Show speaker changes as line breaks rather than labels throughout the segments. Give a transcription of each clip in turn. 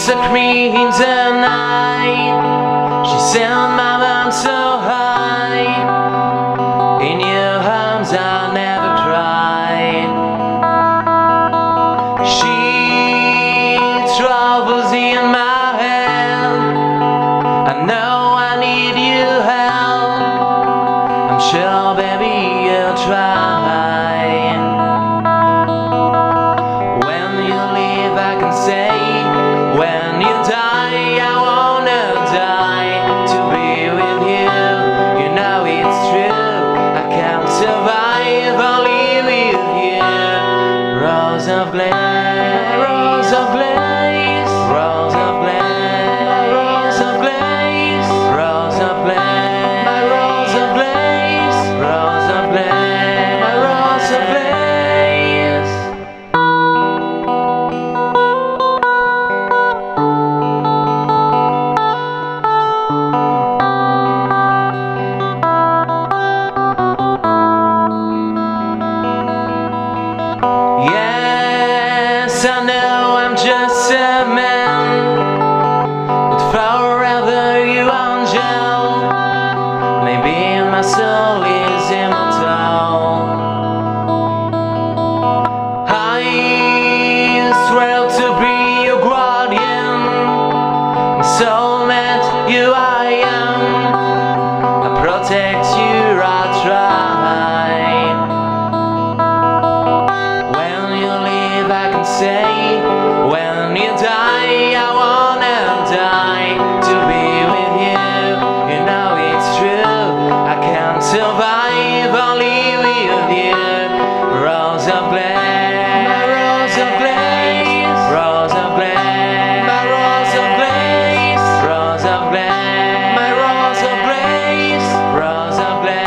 took me in the night. She set my mind so high. In your arms I never cried. She travels in my head. I know I need your help. I'm sure baby you'll try. When you leave I can say, when you die, I wanna die to be with you. You know it's true, I can't survive only with you. Rose of glaze, rose of glaze, rose of glaze, rose of glaze, rose of glaze, my rose of glaze, rose of glaze, my rose of glaze. Yes, I know I'm just a man, but forever you angel. Maybe my soul is immortal. I swear to be your guardian, my soulmate, you I am. I protect you, I try. I can say, when you die, I wanna die to be with you. You know it's true, I can't survive only with you. Rose of glaze, my rose of glaze, rose of glaze, my rose of glaze, rose of glaze, my rose of glaze, rose of glaze.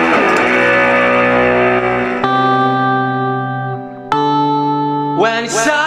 When it's